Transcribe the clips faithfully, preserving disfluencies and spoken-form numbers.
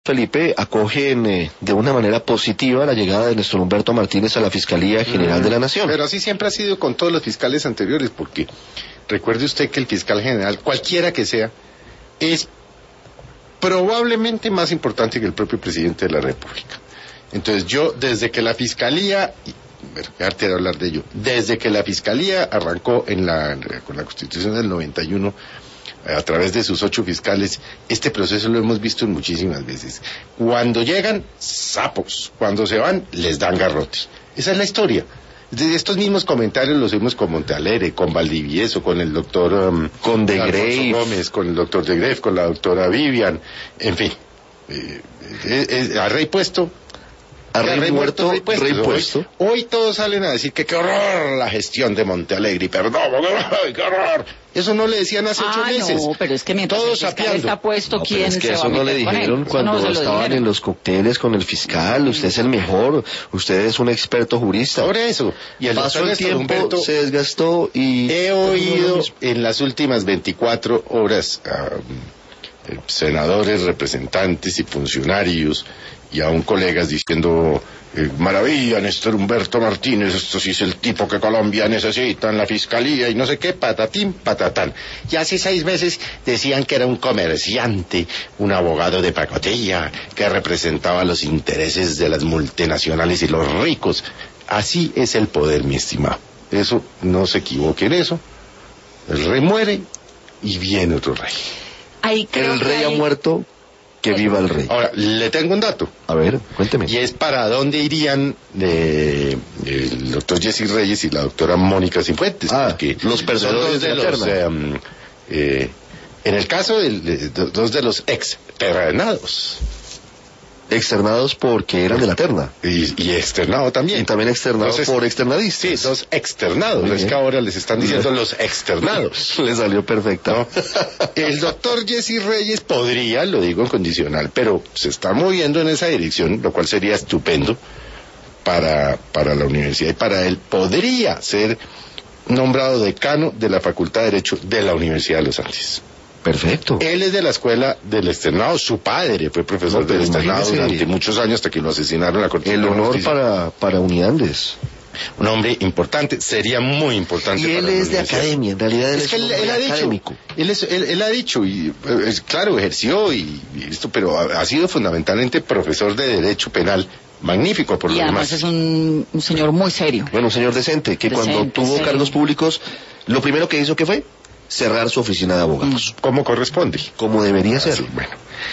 Felipe, acogen eh, de una manera positiva la llegada de Néstor Humberto Martínez a la Fiscalía General mm, de la Nación. Pero así siempre ha sido con todos los fiscales anteriores, porque recuerde usted que el fiscal general, cualquiera que sea, es probablemente más importante que el propio presidente de la República. Entonces yo, desde que la Fiscalía, bueno, dejarte de hablar de ello, desde que la Fiscalía arrancó en la, con la Constitución del noventa y uno, a través de sus ocho fiscales, este proceso lo hemos visto muchísimas veces. Cuando llegan, sapos. Cuando se van, les dan garrotes. Esa es la historia. De estos mismos comentarios los vimos con Montealegre, con Valdivieso, con el doctor um, con de Grey Gómez, con el doctor de Grey, con la doctora Vivian, en fin. Eh, eh, eh, a rey puesto... A rey, rey muerto, rey puesto. Rey puesto. Hoy, hoy todos salen a decir que qué horror la gestión de Montealegre, perdón, qué horror. Eso no le decían hace ocho ah, meses. No, pero es que mientras todos el fiscal está puesto, no, ¿quién es que se eso va a no le meter dijeron con cuando no estaban dijeron. en los cócteles con el fiscal. Usted es el mejor, usted es un experto jurista. Por eso. Y el pasó el tiempo, Humberto, se desgastó y... He oído en las últimas veinticuatro horas a um, senadores, representantes y funcionarios y aún colegas diciendo... Eh, maravilla, Néstor Humberto Martínez, esto sí es el tipo que Colombia necesita en la fiscalía y no sé qué, patatín, patatán. Y hace seis meses decían que era un comerciante, un abogado de pacotilla, que representaba los intereses de las multinacionales y los ricos. Así es el poder, mi estimado. Eso, no se equivoque en eso. El rey muere y viene otro rey. Ahí creo el rey que hay... ha muerto. Que viva el rey. Ahora, le tengo un dato. A ver, cuénteme. Y es para dónde irían eh, el doctor Jesse Reyes y la doctora Mónica Cifuentes. Ah, porque los personajes de, de la los, eh, eh, en el caso de, de, de dos de los externados. Externados porque eran de la terna. Y, y externado también. Y también externados Entonces, por externadistas. Sí, dos externados. Es que ahora les están diciendo los externados. Les salió perfecto. ¿No? El doctor Jesse Reyes podría, lo digo en condicional, pero se está moviendo en esa dirección, lo cual sería estupendo para, para la universidad y para él. Podría ser nombrado decano de la Facultad de Derecho de la Universidad de los Andes. Perfecto. Él es de la escuela del externado, su padre fue profesor no, del externado durante muchos años hasta que lo asesinaron en la Corte. El honor para, para Uniandes. Un hombre importante, sería muy importante. Y él es de academia, en realidad él es, es que él, él ha académico. dicho, él, es, él, él ha dicho, y es, claro, ejerció y, y esto, pero ha, ha sido fundamentalmente profesor de Derecho Penal, magnífico por lo demás. Y además demás. es un, un señor muy serio. Bueno, un señor decente, que decente, cuando tuvo serio. cargos públicos, lo primero que hizo, ¿qué fue? Cerrar su oficina de abogados. Como corresponde. Como debería ser. Ah, sí, bueno.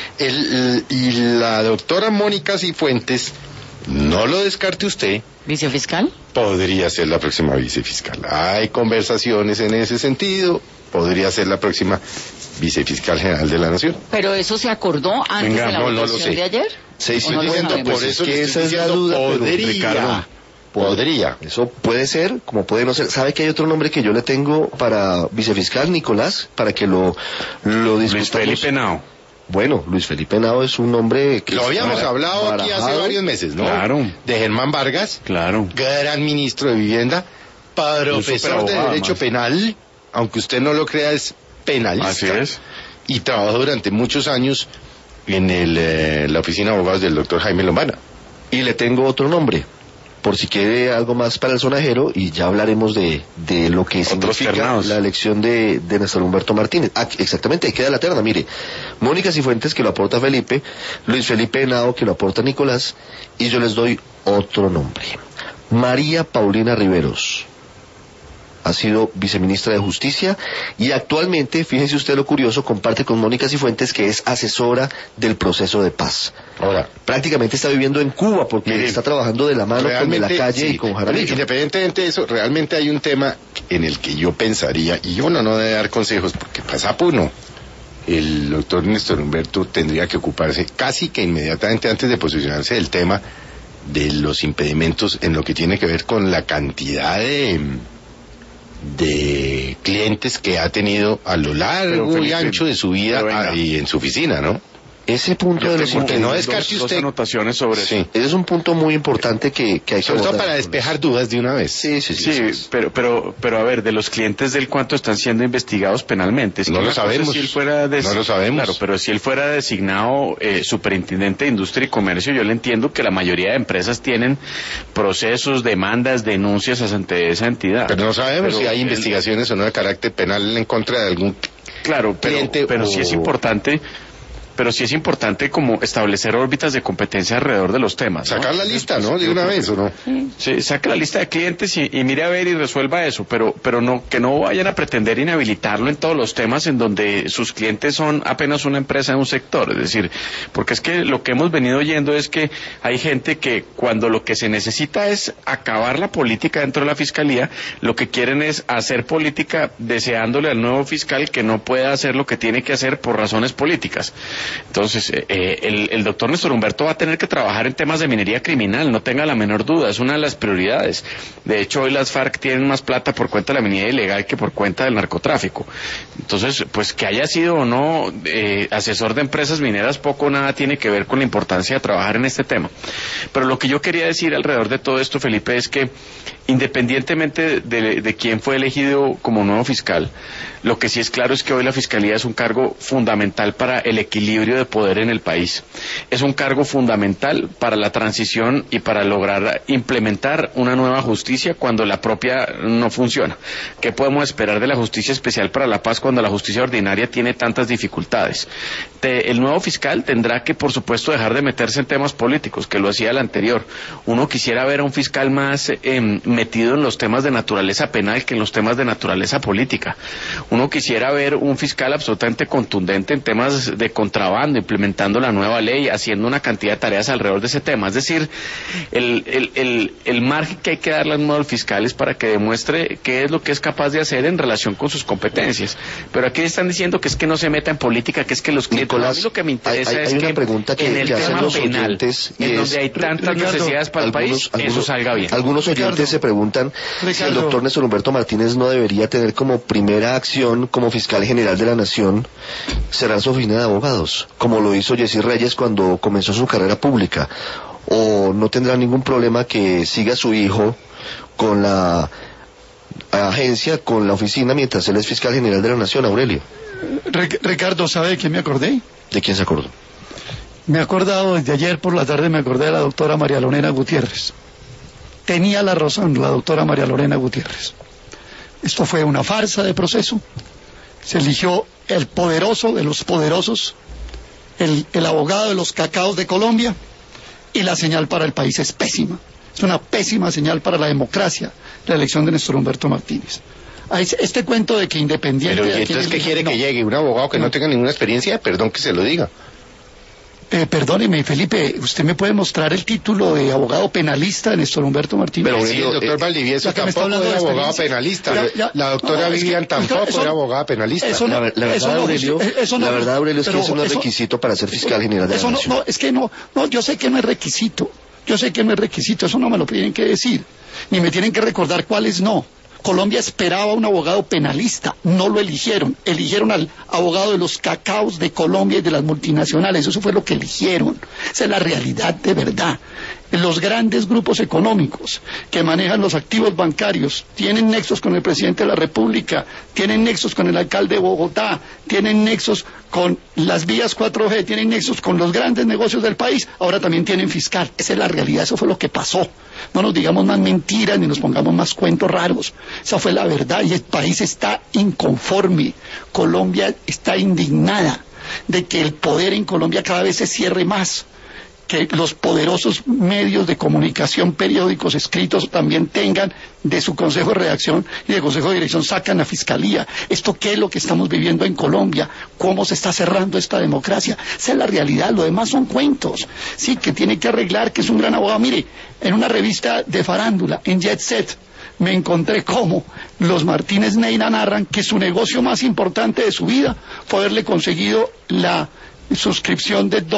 El, y la doctora Mónica Cifuentes, no lo descarte usted. ¿Vicefiscal? Podría ser la próxima vicefiscal. Hay conversaciones en ese sentido. Podría ser la próxima vicefiscal general de la Nación. ¿Pero eso se acordó antes Venga, de la no, votación no lo sé. de ayer? Se estoy no diciendo, por pues eso es que esa es la diciendo, duda, podría. Pero, Ricardo, Podría. Eso puede ser, como puede no ser. ¿Sabe que hay otro nombre que yo le tengo para vicefiscal, Nicolás? Para que lo, lo discutamos. Luis Felipe Henao. Bueno, Luis Felipe Henao es un nombre que... Lo habíamos hablado aquí hace varios meses, ¿no? Claro. De Germán Vargas. Claro. Gran ministro de Vivienda. Profesor de Derecho más. Penal. Aunque usted no lo crea, es penalista. Así es. Y trabajó durante muchos años en el, eh, la oficina de abogados del doctor Jaime Lombana. Y le tengo otro nombre, por si quiere algo más para el sonajero, y ya hablaremos de, de lo que Otros significa ternados. la elección de, de Néstor Humberto Martínez. Ah, exactamente, queda la terna, mire. Mónica Cifuentes, que lo aporta Felipe, Luis Felipe Henao, que lo aporta Nicolás, y yo les doy otro nombre. María Paulina Riveros. Ha sido viceministra de Justicia y actualmente, fíjese usted lo curioso, comparte con Mónica Cifuentes, que es asesora del proceso de paz. Ahora, prácticamente está viviendo en Cuba porque mire, está trabajando de la mano con De la Calle sí, y con Jaramillo. Independientemente de eso, realmente hay un tema en el que yo pensaría, y uno no debe dar consejos porque pasa uno. El doctor Néstor Humberto tendría que ocuparse casi que inmediatamente antes de posicionarse del tema de los impedimentos en lo que tiene que ver con la cantidad de... de clientes que ha tenido a lo largo Felipe, y ancho de su vida y en su oficina, ¿no? Ese punto Yo de los tengo porque no intereses, descarte dos, usted. dos anotaciones sobre Sí. eso. ese es un punto muy importante que, que hay que Sobre todo abordar. para despejar dudas de una vez. Sí, sí, sí. Sí, sí, sí. pero, pero, pero a ver, de los clientes del cuánto están siendo investigados penalmente. Es que No lo una cosa es sabemos. Si él fuera des- No lo sabemos. Claro, pero si él fuera designado eh, superintendente de industria y comercio, yo le entiendo que la mayoría de empresas tienen procesos, demandas, denuncias ante esa entidad. Pero no sabemos Pero si hay el- investigaciones o no de carácter penal en contra de algún... Claro, pero, cliente pero o- sí es importante, pero sí es importante como establecer órbitas de competencia alrededor de los temas. ¿no? Sacar la lista, ¿no? De una vez, ¿o no? Sí, saque la lista de clientes y, y mire a ver y resuelva eso, pero, pero no, que no vayan a pretender inhabilitarlo en todos los temas en donde sus clientes son apenas una empresa de un sector, es decir, porque es que lo que hemos venido oyendo es que hay gente que cuando lo que se necesita es acabar la política dentro de la fiscalía, lo que quieren es hacer política deseándole al nuevo fiscal que no pueda hacer lo que tiene que hacer por razones políticas. Entonces, eh, el, el doctor Néstor Humberto va a tener que trabajar en temas de minería criminal, no tenga la menor duda, es una de las prioridades. De hecho, hoy las FARC tienen más plata por cuenta de la minería ilegal que por cuenta del narcotráfico. Entonces, pues que haya sido o no eh, asesor de empresas mineras, poco o nada tiene que ver con la importancia de trabajar en este tema. Pero lo que yo quería decir alrededor de todo esto, Felipe, es que independientemente de, de, de quién fue elegido como nuevo fiscal, lo que sí es claro es que hoy la Fiscalía es un cargo fundamental para el equilibrio de poder en el país. Es un cargo fundamental para la transición y para lograr implementar una nueva justicia cuando la propia no funciona. ¿Qué podemos esperar de la Justicia Especial para la Paz cuando la justicia ordinaria tiene tantas dificultades? Te, el nuevo fiscal tendrá que, por supuesto, dejar de meterse en temas políticos, que lo hacía el anterior. Uno quisiera ver a un fiscal más eh, metido en los temas de naturaleza penal que en los temas de naturaleza política. Uno quisiera ver un fiscal absolutamente contundente en temas de contrabando, implementando la nueva ley, haciendo una cantidad de tareas alrededor de ese tema. Es decir, el, el, el, el margen que hay que darle al nuevo fiscal es para que demuestre qué es lo que es capaz de hacer en relación con sus competencias. Pero aquí están diciendo que es que no se meta en política, que es que los clientes... Nicolás, a mí lo que me interesa hay- hay es una que pregunta que- en el que hacen tema los penal, oyentes y en es- donde hay tantas Ricardo, necesidades para el país, eso salga bien. Algunos oyentes Ricardo, se preguntan si el Ricardo. doctor Néstor Humberto Martínez no debería tener como primera acción como fiscal general de la nación cerrar su oficina de abogados, como lo hizo Jessy Reyes cuando comenzó su carrera pública, o no tendrá ningún problema que siga su hijo con la agencia, con la oficina, mientras él es fiscal general de la nación. Aurelio, Ric- Ricardo, ¿sabe de quién me acordé? ¿de quién se acordó? Me he acordado desde ayer por la tarde, me acordé de la doctora María Lorena Gutiérrez. Tenía la razón la doctora María Lorena Gutiérrez. Esto fue una farsa de proceso. Se eligió el poderoso de los poderosos, el, el abogado de los cacaos de Colombia, y la señal para el país es pésima. Es una pésima señal para la democracia, la elección de Néstor Humberto Martínez. Ah, es- Este cuento de que independiente... Pero, de ¿y a quién entonces qué elige- quiere no. que llegue? ¿Un abogado que no, No. tenga ninguna experiencia? Perdón que se lo diga. Eh, perdóneme, Felipe, ¿usted me puede mostrar el título de abogado penalista de Néstor Humberto Martínez? Pero, Sí, el doctor eh, Valdivieso ya que me está tampoco hablando era de abogado experiencia. penalista. Ya, ya. La doctora No, es que- Vivian tampoco eso- era abogada penalista. eso no- La, ver- la eso verdad, no- Aurelio, eso no- la verdad, Aurelio, es que pero eso no es eso- requisito para ser fiscal general de Eso la no, nación. no, es que no, no, yo sé que no es requisito, yo sé que no es requisito, eso no me lo tienen que decir, ni me tienen que recordar cuáles no. Colombia esperaba un abogado penalista, no lo eligieron, eligieron al abogado de los cacaos de Colombia y de las multinacionales, eso fue lo que eligieron, esa es la realidad de verdad. Los grandes grupos económicos que manejan los activos bancarios tienen nexos con el presidente de la República, tienen nexos con el alcalde de Bogotá, tienen nexos con las vías cuatro G, tienen nexos con los grandes negocios del país, ahora también tienen fiscal. Esa es la realidad, eso fue lo que pasó. No nos digamos más mentiras ni nos pongamos más cuentos raros. Esa fue la verdad y el país está inconforme. Colombia está indignada de que el poder en Colombia cada vez se cierre más, que los poderosos medios de comunicación, periódicos escritos también tengan de su consejo de redacción y de consejo de dirección, sacan a fiscalía. ¿Esto qué es lo que estamos viviendo en Colombia? ¿Cómo se está cerrando esta democracia? Esa es la realidad, lo demás son cuentos. Sí, que tiene que arreglar, que es un gran abogado. Mire, en una revista de farándula, en Jet Set, me encontré cómo los Martínez Neira narran que su negocio más importante de su vida fue haberle conseguido la suscripción de dos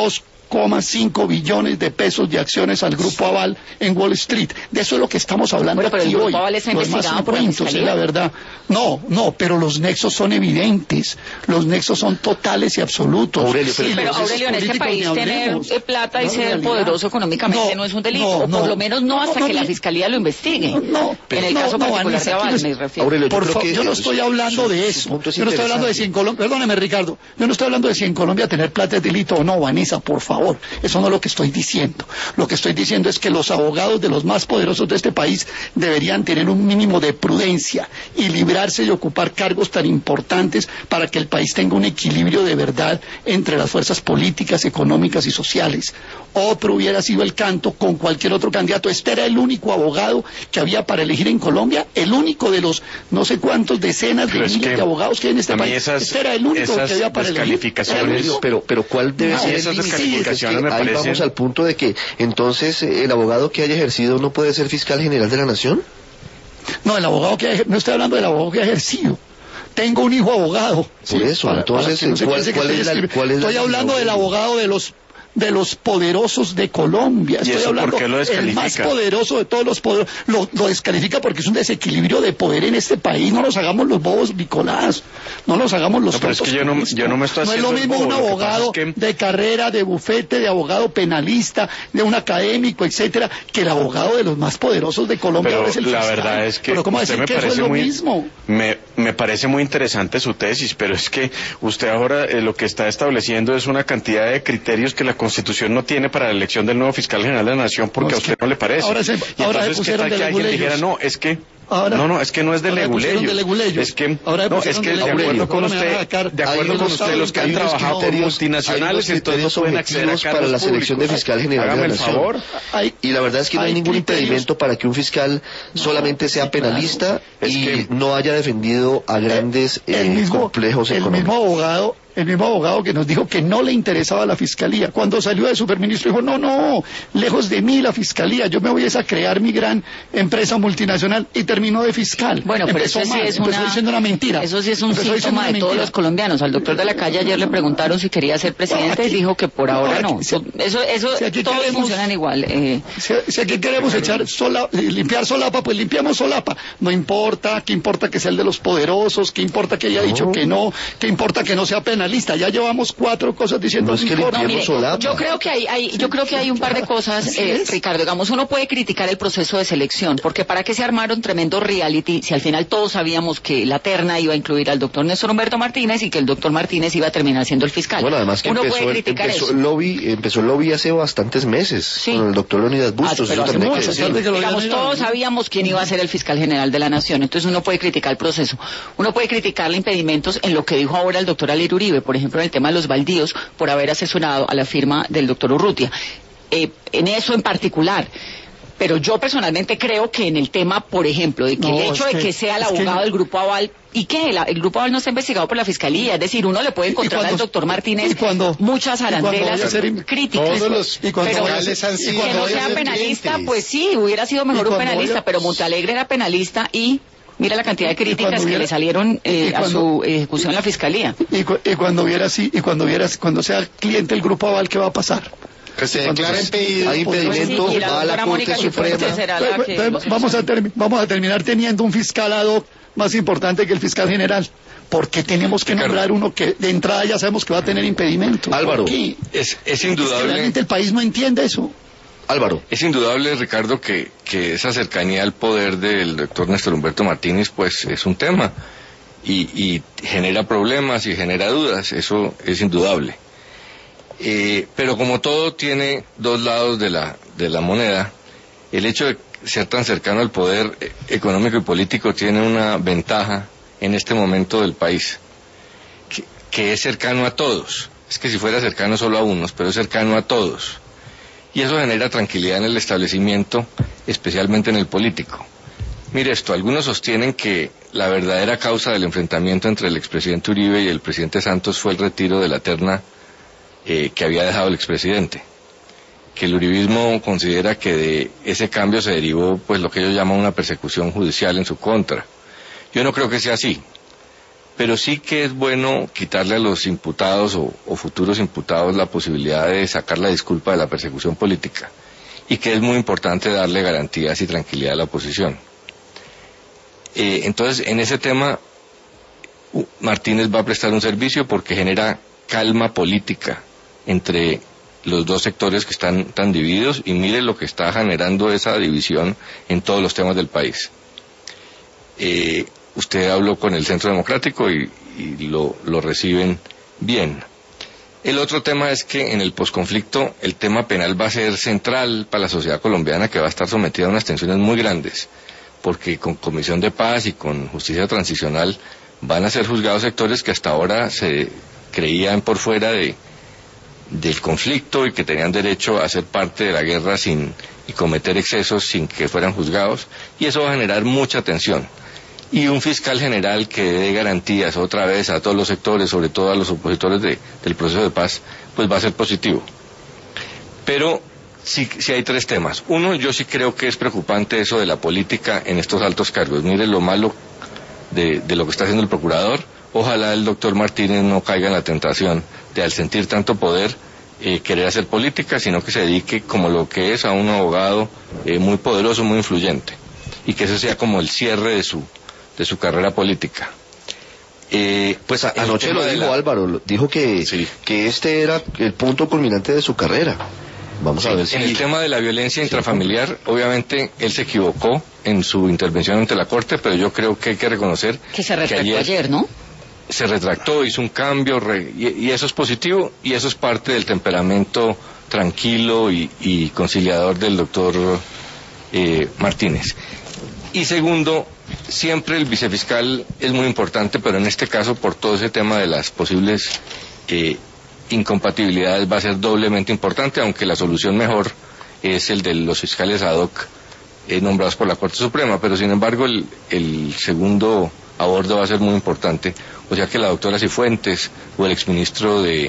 coma cinco billones de pesos de acciones al Grupo Aval en Wall Street. De eso es lo que estamos hablando bueno, pero aquí el Grupo hoy. Aval está Lo demás investigado son por la cuentos, Fiscalía. es la verdad. No, no, pero los nexos son evidentes. Los nexos son totales y absolutos. Aurelio, Sí, pero los Aurelio, en este políticos país ni tener hablemos. eh, plata y No, ser realidad. poderoso económicamente no, No, es un delito, no, o por no. lo menos no hasta No, que no, la no. Fiscalía lo investigue. No, en el no, caso no, particular Vanessa, de aquí Aval, no es- me refiero. Aurelio, yo Por creo favor, que yo no su- estoy hablando su- de su eso. punto es Yo no estoy hablando de si en interesante. Colombia, perdóneme Ricardo, yo no estoy hablando de si en Colombia tener plata es delito o no, Vanessa, por favor. Eso no es lo que estoy diciendo. Lo que estoy diciendo es que los abogados de los más poderosos de este país deberían tener un mínimo de prudencia y librarse de ocupar cargos tan importantes para que el país tenga un equilibrio de verdad entre las fuerzas políticas, económicas y sociales. Otro hubiera sido el canto con cualquier otro candidato. Este era el único abogado que había para elegir en Colombia, el único de los no sé cuántos decenas de Pero es miles que de abogados que hay en este a mí país. esas- Este era el único esas que había para elegir. descalificaciones- Era el Aurelio, único. pero, pero ¿cuál debe No, ser el esas límite? descalificaciones Es que me ahí parecen- vamos al punto de que entonces eh, el abogado que haya ejercido no puede ser fiscal general de la nación. No, el abogado que ha ejer- no estoy hablando del abogado que ha ejercido. Tengo un hijo abogado. Por eso, entonces, que no se ¿cuál- piense que cuál estoy es la- escribi- cuál es la Estoy hablando línea, del Aurelio? abogado de los de los poderosos de Colombia. ¿Y Estoy eso por hablando qué lo el más descalifica? poderoso de todos los poderosos. Lo, lo descalifica porque es un desequilibrio de poder en este país. No nos hagamos los bobos, Nicolás. No nos hagamos los No, pero es tontos que yo no- con esto. yo no me estoy No es haciendo lo el mismo bobo, un lo que pasa abogado es que- de carrera, de bufete, de abogado penalista, de un académico, etcétera, que el abogado de los más poderosos de Colombia Pero ahora es el la fiscal. verdad es que Pero ¿cómo usted decir me que eso es parece lo muy mismo? me, me parece muy interesante su tesis, pero es que usted ahora eh, lo que está estableciendo es una cantidad de criterios que la Constitución no tiene para la elección del nuevo fiscal general de la nación porque No, a es usted que no le parece. ahora se- Y ahora se entonces, ¿qué pusieron tal de que alguien leguleyos. dijera, no, es que Ahora- no, no, es que no es de ahora pusieron leguleyos. de leguleyos. Es que Ahora no, pusieron es que de de acuerdo leguleyos. con Ahora me van a usted, sacar- de Hay acuerdo unos con usted los que han hay unos trabajado con criterios- multinacionales, hay unos entonces no criterios pueden acceder a objetivos para cargos la selección de públicos. fiscal general de Hágame la el nación. favor. Hay- Y la verdad es que no hay, hay ningún criterios- impedimento para que un fiscal solamente sea sí, claro. penalista Es y que- no haya defendido a grandes el eh, mismo, complejos el económicos. mismo abogado, el mismo abogado que nos dijo que no le interesaba la fiscalía. Cuando salió de superministro dijo, no, no, lejos de mí la fiscalía, yo me voy a crear mi gran empresa multinacional y terminó de fiscal. Bueno, pero Empezó eso sí mal, es empezó una... diciendo una mentira. Eso sí es un Empezó diciendo síntoma una de todos mentira. los colombianos. Al doctor de la calle ayer le preguntaron si quería ser presidente y aquí- dijo que por ahora no, no. aquí- si- Eso, eso, si aquí todos queremos- funcionan igual. Eh, Si, si aquí queremos echar sola, eh, limpiar solapa, pues limpiamos solapa. No importa, qué importa que sea el de los poderosos, qué importa que haya dicho que no, qué importa que no sea penalista. Ya llevamos cuatro cosas diciendo No es que importa. No, limpiemos mire, solapa. yo creo que hay, hay- yo creo que hay un par de cosas, Así eh, es. Ricardo. Digamos, uno puede criticar el proceso de selección, porque para qué se armaron tremendos reality si al final todos sabíamos que la terna iba a incluir al doctor Néstor Humberto Martínez y que el doctor Martínez iba a terminar siendo el fiscal. Bueno, además que uno empezó, puede el, criticar empezó eso. el lobby, empezó el lobby hace bastantes meses Sí. con el doctor Leonidas Bustos. Ah, pero eso hace también hay que mucho, decir. sí. que lo Digamos, habían todos negado. sabíamos quién iba a ser el fiscal general de la nación, entonces uno puede criticar el proceso. Uno puede criticarle impedimentos en lo que dijo ahora el doctor Alir Uribe, por ejemplo, en el tema de los baldíos, por haber asesorado a la firma del doctor Urrutia. Eh, en eso en particular. Pero yo personalmente creo que en el tema, por ejemplo, de que No, el hecho es de que- que sea el es que- abogado del Grupo Aval, ¿y qué? La- el Grupo Aval no está investigado por la Fiscalía, es decir, uno le puede Y- y encontrar cuando- al doctor Martínez y cuando- muchas y cuando arandelas vaya a ser- críticas. Todos los y cuando pero vaya a fiscales ser- han y sido que cuando no vaya a sea ser penalista, clientes. pues sí, hubiera sido mejor Y un cuando penalista, vaya- pero Montalegre era penalista y mira la cantidad de Y cuando críticas que hubiera- le salieron eh, y a cuando- su ejecución en la Fiscalía. Y, cu- y cuando viera así, y cuando viera, cuando sea cliente del Grupo Aval, ¿qué va a pasar? Que se Cuando- declara impedido. Hay impedimento Pues sí, y la a la doctora Corte Mónica Suprema. Cifuentes será la que Entonces, lo vamos, a solucione. termi- vamos a terminar teniendo un fiscal ad hoc más importante que el fiscal general. ¿Por qué tenemos que Ricardo. nombrar uno que de entrada ya sabemos que va a tener impedimento? Álvaro. ¿Por qué? Es, es Es que indudable, realmente el país no entiende eso. Álvaro, es indudable, Ricardo, que, que esa cercanía al poder del doctor Néstor Humberto Martínez, pues es un tema y, y genera problemas y genera dudas, eso es indudable. Eh, pero como todo tiene dos lados de la, de la moneda, el hecho de ser tan cercano al poder eh, económico y político tiene una ventaja en este momento del país, que, que es cercano a todos. Es que si fuera cercano solo a unos, pero es cercano a todos. Y eso genera tranquilidad en el establecimiento, especialmente en el político. Mire esto, algunos sostienen que la verdadera causa del enfrentamiento entre el expresidente Uribe y el presidente Santos fue el retiro de la terna eh, que había dejado el expresidente. Que el uribismo considera que de ese cambio se derivó pues lo que ellos llaman una persecución judicial en su contra. Yo no creo que sea así. pero sí que es bueno quitarle a los imputados o, o futuros imputados la posibilidad de sacar la disculpa de la persecución política, y que es muy importante darle garantías y tranquilidad a la oposición. Eh, entonces, en ese tema, Martínez va a prestar un servicio porque genera calma política entre los dos sectores que están tan divididos, y mire lo que está generando esa división en todos los temas del país. Eh, usted habló con el Centro Democrático y, y lo, lo reciben bien. El otro tema es que en el posconflicto el tema penal va a ser central para la sociedad colombiana, que va a estar sometida a unas tensiones muy grandes, porque con Comisión de Paz y con Justicia Transicional van a ser juzgados sectores que hasta ahora se creían por fuera de, del conflicto y que tenían derecho a ser parte de la guerra sin y cometer excesos sin que fueran juzgados, y eso va a generar mucha tensión. Y un fiscal general que dé garantías otra vez a todos los sectores, sobre todo a los opositores de, del proceso de paz, pues va a ser positivo. Pero sí, sí hay tres temas. Uno, yo sí creo que es preocupante eso de la política en estos altos cargos. Mire lo malo de, de lo que está haciendo el procurador. Ojalá el doctor Martínez no caiga en la tentación de, al sentir tanto poder, eh, querer hacer política, sino que se dedique como lo que es a un abogado eh, muy poderoso, muy influyente, y que eso sea como el cierre de su de su carrera política. Eh, pues a, anoche lo dijo la... Álvaro, dijo que, sí. que este era el punto culminante de su carrera. Vamos sí, a ver si... En el tema de la violencia intrafamiliar, sí. obviamente él se equivocó en su intervención ante la Corte, pero yo creo que hay que reconocer que se retractó que ayer, ayer, ¿no? Se retractó, hizo un cambio, re, y, y eso es positivo, y eso es parte del temperamento tranquilo y, y conciliador del doctor eh, Martínez. Y segundo, siempre el vicefiscal es muy importante, pero en este caso, por todo ese tema de las posibles eh, incompatibilidades, va a ser doblemente importante, aunque la solución mejor es el de los fiscales ad hoc eh, nombrados por la Corte Suprema, pero sin embargo el, el segundo a bordo va a ser muy importante, o sea que la doctora Cifuentes o el exministro de,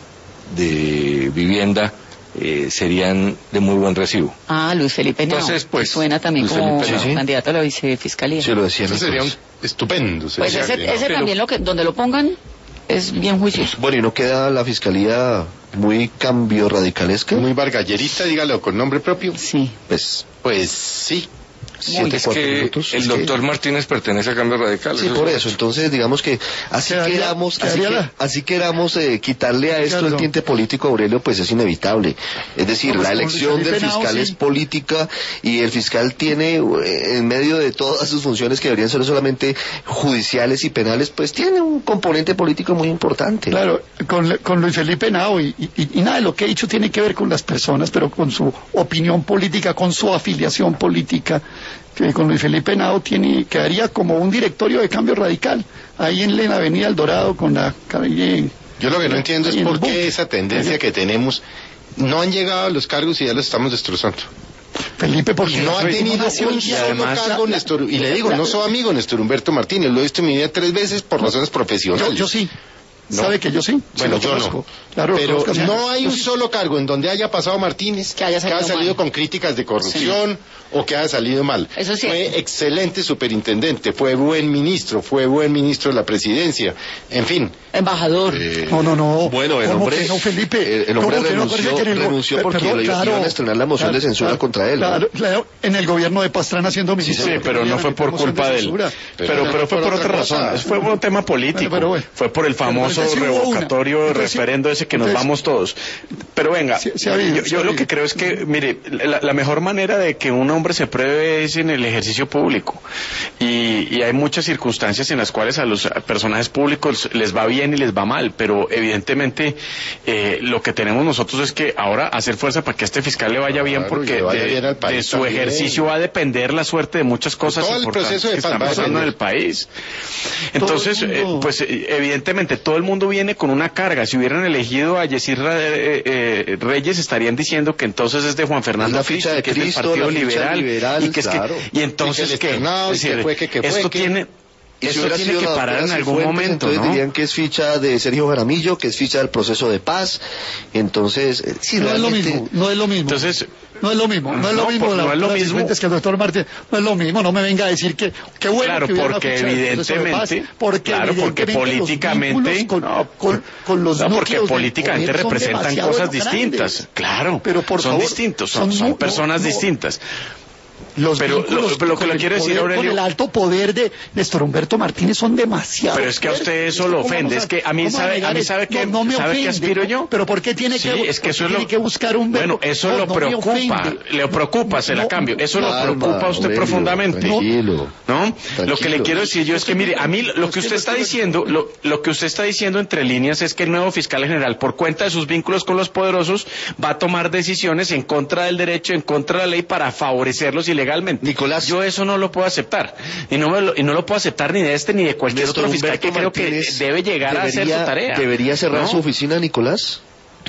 de Vivienda Eh, serían de muy buen recibo. Ah, Luis Felipe Henao. Entonces, pues, suena también Luis como Felipe, sí, candidato a la vicefiscalía. Sí, lo decía. Eso sería un estupendo. Pues sería, ese, ese pero... también, lo que, donde lo pongan, es bien juicioso. Bueno, ¿y no queda la fiscalía muy cambio radicalesca? Muy vargallerista, dígalo con nombre propio. Sí. Pues, pues sí. Siete, es que minutos, el es doctor que... Martínez pertenece a Cambio Radical. Sí, eso por es eso. Entonces, digamos que así Quedaría, queramos, así, quedaría que, así queramos eh, quitarle a esto Claro. el tinte político, Aurelio, pues es inevitable. Es decir, No, pues, la elección del Penao, fiscal sí. es política, y el fiscal tiene, eh, en medio de todas sus funciones que deberían ser solamente judiciales y penales, pues tiene un componente político muy importante. Claro, con, con Luis Felipe Henao, y, y, y nada de lo que he dicho tiene que ver con las personas, pero con su opinión política, con su afiliación política, que con Luis Felipe Henao tiene, quedaría como un directorio de Cambio Radical, ahí en la Avenida El Dorado, con la calle... Yo lo que no entiendo es ahí en por el qué búnker. esa tendencia que tenemos, no han llegado a los cargos y ya los estamos destrozando. Felipe, porque No ha tenido un solo cargo, Néstor, y le digo, no soy amigo Néstor Humberto Martínez, lo he visto en mi vida tres veces por razones profesionales. Yo, yo sí. No. ¿Sabe que yo sí? Bueno, Sí, lo yo conozco. no. Claro, Pero conozco, sí. no hay un Yo sí. solo cargo en donde haya pasado Martínez Que haya que salido haya salido mal. con críticas de corrupción o que haya salido mal. Eso sí. Fue excelente superintendente, fue buen ministro, fue buen ministro de la presidencia, en fin. Embajador. Eh, No, no, no. Bueno, el ¿Cómo hombre, que no, Felipe? el, el hombre ¿Cómo que no? renunció, Acuérdese que en el- renunció eh, porque perdón, le claro, iban a estrenar la moción claro, de censura claro, contra él, ¿no? Claro, claro, en el gobierno de Pastrana siendo ministro. Sí, pero no fue por culpa de él. Censura. Pero, pero fue por otra razón. Fue por un tema político. Bueno, pero bueno. Fue por el famoso Pero entonces sí hubo una. revocatorio Entonces sí- referendo ese que nos entonces- vamos todos. Pero venga, Sí, sí ha habido, yo, sí yo ha lo habido. que creo es que, mire, la, la mejor manera de que un hombre se pruebe es en el ejercicio público. Y, y hay muchas circunstancias en las cuales a los personajes públicos les va bien y les va mal, pero evidentemente eh, lo que tenemos nosotros es que ahora hacer fuerza para que a este fiscal le vaya bien, Claro, porque y le vaya de, bien al de país su también. ejercicio va a depender la suerte de muchas cosas Todo el importantes proceso de que paz están va a pasando en depender. el país. Entonces, Todo el eh, mundo- pues eh, evidentemente todo el mundo viene con una carga. Si hubieran elegido a Yesir eh, eh, Reyes, estarían diciendo que entonces es de Juan Fernando la ficha Cristo, de que es del Cristo, Partido la ficha Liberal, liberal, y que es claro. que y entonces Y que el que, externado, es y que decir, fue que- que fue esto que- tiene Y si esto hubiera tiene sido que la parar en doctora algún Cifuentes, momento, entonces ¿no? dirían que es ficha de Sergio Jaramillo, que es ficha del proceso de paz. Entonces, eh, sí, No es lo realmente... mismo, no es lo mismo. Entonces, No es lo mismo, no es lo No, mismo pues, la no es lo doctora mismo. Cifuentes que el doctor Martínez, no es lo mismo, no me venga a decir que qué bueno Claro, que hubiera una porque ficha de proceso de paz, evidentemente, porque claro, porque evidentemente los políticamente, vínculos con, no, con, con los no, porque núcleos del políticamente poder son representan demasiado cosas grandes. distintas, claro, Pero por son favor, distintos, son, son son no- personas no- distintas. Los Pero vínculos lo- pero lo que con le el quiero decir, poder, Aurelio- con el alto poder de Néstor Humberto Martínez son demasiado Pero es que a usted fuertes. eso lo ¿Cómo ofende, vamos es que a mí cómo sabe- negar a mí eso? sabe que- no, no me ¿sabe qué ofende, aspiro yo? Pero ¿por qué tiene Sí, que, es que por eso qué es lo- tiene que buscar un verbo? Bueno, eso No, lo no me preocupa, ofende. le preocupa, se la No, cambio, eso lo Calma, preocupa a usted Aurelio, profundamente. Tranquilo. ¿No? Lo Tranquilo. que le quiero decir yo es que, mire, a mí lo que usted está diciendo, lo, lo que usted está diciendo entre líneas es que el nuevo fiscal general, por cuenta de sus vínculos con los poderosos, va a tomar decisiones en contra del derecho, en contra de la ley para favorecerlos ilegalmente. Nicolás. Yo eso no lo puedo aceptar. Y no, me lo, y no lo puedo aceptar ni de este ni de cualquier Néstor otro fiscal Humberto que creo que Martínez debe llegar a hacer su debería- tarea. ¿Debería cerrar ¿No? su oficina, Nicolás?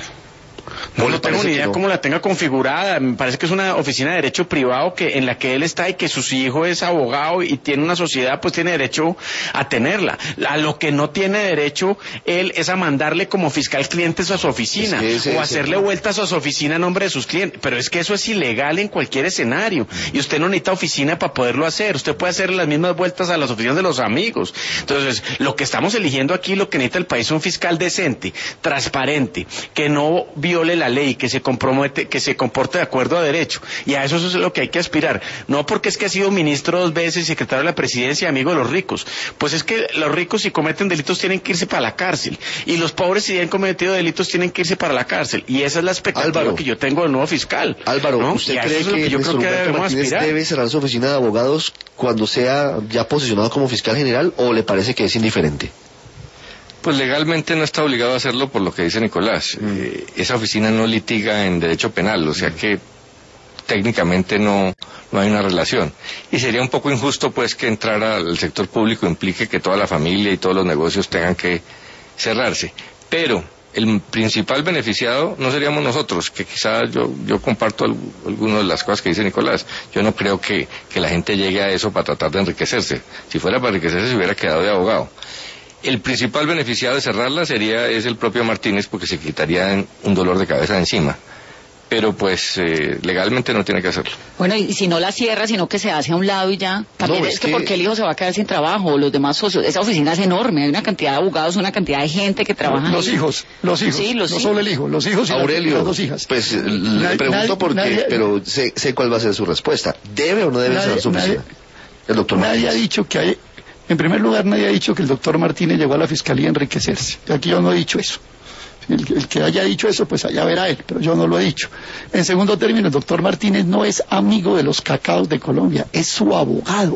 No, ¿O le no tengo parece ni que idea no? cómo la tenga configurada. Me parece que es una oficina de derecho privado que en la que él está y que su hijo es abogado y tiene una sociedad, pues tiene derecho a tenerla. A lo que no tiene derecho él es a mandarle como fiscal clientes a su oficina Es que ese o es hacerle el- vueltas a su oficina a nombre de sus clientes. Pero es que eso es ilegal en cualquier escenario y usted no necesita oficina para poderlo hacer. Usted puede hacer las mismas vueltas a las oficinas de los amigos. Entonces, lo que estamos eligiendo aquí, lo que necesita el país es un fiscal decente, transparente, que no viole la ley, que se compromete, que se comporte de acuerdo a derecho. Y a eso, eso es lo que hay que aspirar. No porque es que ha sido ministro dos veces, secretario de la presidencia y amigo de los ricos. Pues es que los ricos si cometen delitos tienen que irse para la cárcel. Y los pobres si han cometido delitos tienen que irse para la cárcel. Y esa es la expectativa Álvaro. que yo tengo del nuevo fiscal. Álvaro, ¿no? ¿usted Y a eso cree es lo que yo Néstor creo que Humberto debemos Martínez aspirar. debe cerrar su oficina de abogados cuando sea ya posicionado como fiscal general o le parece que es indiferente? Pues legalmente no está obligado a hacerlo por lo que dice Nicolás. Eh, esa oficina no litiga en derecho penal, o sea que técnicamente no, no hay una relación. Y sería un poco injusto pues que entrar al sector público implique que toda la familia y todos los negocios tengan que cerrarse. Pero el principal beneficiado no seríamos nosotros, que quizás yo, yo comparto al- algunas de las cosas que dice Nicolás. Yo no creo que, que la gente llegue a eso para tratar de enriquecerse. Si fuera para enriquecerse se hubiera quedado de abogado. El principal beneficiado de cerrarla sería es el propio Martínez porque se quitaría un dolor de cabeza de encima. Pero pues eh, legalmente no tiene que hacerlo. Bueno, y si no la cierra, sino que se hace a un lado y ya. También No, es, es que, que- porque el hijo se va a quedar sin trabajo, o los demás socios. Esa oficina es enorme, hay una cantidad de abogados, una cantidad de gente que trabaja Los ahí. hijos, los hijos, Sí, los no hijos. solo el hijo, los hijos y las- Aurelio, las dos hijas. pues eh, le Nadie- pregunto nadie- por qué, nadie- pero sé, sé cuál va a ser su respuesta. ¿Debe o no debe Nadie- cerrar su oficina? nadie- El doctor Nadie ha Martínez. dicho que hay, en primer lugar, nadie ha dicho que el doctor Martínez llegó a la fiscalía a enriquecerse. Aquí yo no he dicho eso. El, el que haya dicho eso, pues allá verá él, pero yo no lo he dicho. En segundo término, el doctor Martínez no es amigo de los cacaos de Colombia, es su abogado.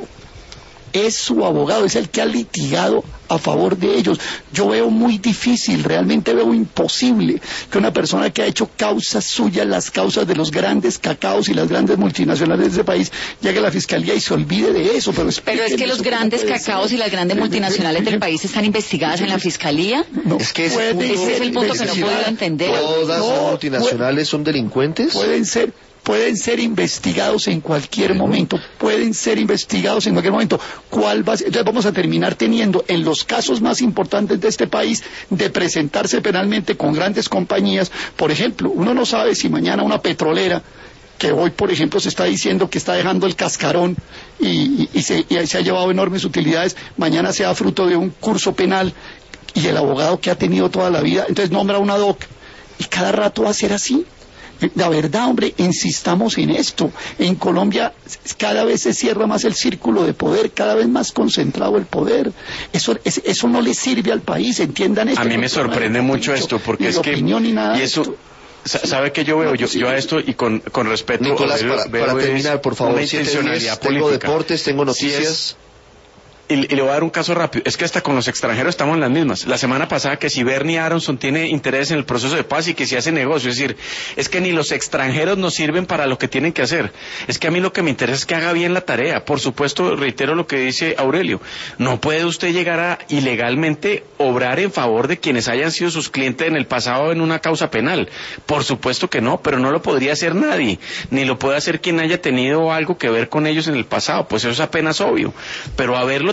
Es su abogado, es el que ha litigado a favor de ellos. Yo veo muy difícil, realmente veo imposible que una persona que ha hecho causas suyas, las causas de los grandes cacaos y las grandes multinacionales de ese país, llegue a la fiscalía y se olvide de eso. Pero, Pero es que explíquenme los eso, ¿cómo grandes puede cacaos ser? y las grandes multinacionales del país están investigadas en la fiscalía. No, Es que ese, puede punto- ese es el punto que no he investigar. podido entender. ¿Todas No, las multinacionales son delincuentes? Pueden ser, pueden ser investigados en cualquier momento, pueden ser investigados en cualquier momento. ¿Cuál va a ser? Entonces vamos a terminar teniendo en los casos más importantes de este país de presentarse penalmente con grandes compañías. Por ejemplo, uno no sabe si mañana una petrolera que hoy, por ejemplo, se está diciendo que está dejando el cascarón y, y- y se, y se ha llevado enormes utilidades, mañana sea fruto de un curso penal y el abogado que ha tenido toda la vida, entonces nombra una doc y cada rato va a ser así. La verdad, hombre, insistamos en esto. En Colombia cada vez se cierra más el círculo de poder, cada vez más concentrado el poder. Eso, es- eso no le sirve al país, entiendan esto. A mí No me tengo sorprende nada mucho dicho, esto, porque ni es de que... opinión ni nada y de eso, esto. sa- ¿sabe qué yo veo? Yo, yo a esto, y con, con respeto... Nicolás, veo- para, veo para es terminar, por favor, una siete intencionalidad diez, tengo política. deportes, tengo Si es- noticias. Y, y le voy a dar un caso rápido. Es que hasta con los extranjeros estamos en las mismas. La semana pasada que si Bernie Aronson tiene interés en el proceso de paz y que si hace negocio, es decir, es que ni los extranjeros nos sirven para lo que tienen que hacer. Es que a mí lo que me interesa es que haga bien la tarea. Por supuesto, reitero lo que dice Aurelio. No puede usted llegar a ilegalmente obrar en favor de quienes hayan sido sus clientes en el pasado en una causa penal. Por supuesto que no, pero no lo podría hacer nadie. Ni lo puede hacer quien haya tenido algo que ver con ellos en el pasado. Pues eso es apenas obvio. Pero haberlo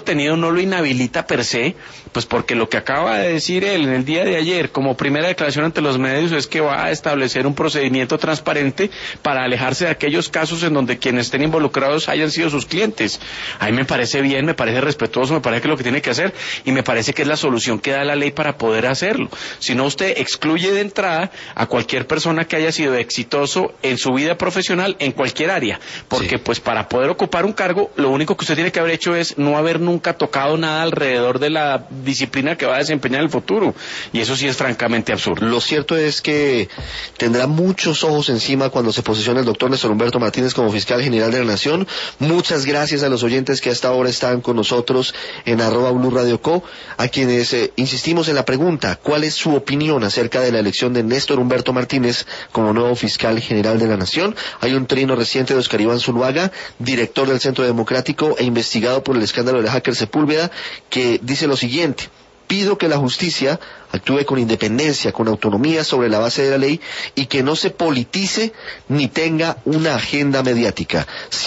haberlo tenido no lo inhabilita per se, pues porque lo que acaba de decir él en el día de ayer, como primera declaración ante los medios, es que va a establecer un procedimiento transparente para alejarse de aquellos casos en donde quienes estén involucrados hayan sido sus clientes. A mí me parece bien, me parece respetuoso, me parece que es lo que tiene que hacer, y me parece que es la solución que da la ley para poder hacerlo. Si no, usted excluye de entrada a cualquier persona que haya sido exitoso en su vida profesional en cualquier área, porque sí. pues para poder ocupar un cargo, lo único que usted tiene que haber hecho es no haber nunca tocado nada alrededor de la disciplina que va a desempeñar en el futuro, y eso sí es francamente absurdo. Lo cierto es que tendrá muchos ojos encima cuando se posicione el doctor Néstor Humberto Martínez como fiscal general de la Nación. Muchas gracias a los oyentes que hasta ahora están con nosotros en arroba Blue Radio Co, a quienes eh, insistimos en la pregunta: ¿cuál es su opinión acerca de la elección de Néstor Humberto Martínez como nuevo fiscal general de la Nación? Hay un trino reciente de Oscar Iván Zuluaga, director del Centro Democrático e investigado por el escándalo del hacker Sepúlveda, que dice lo siguiente: pido que la justicia actúe con independencia, con autonomía sobre la base de la ley y que no se politice ni tenga una agenda mediática.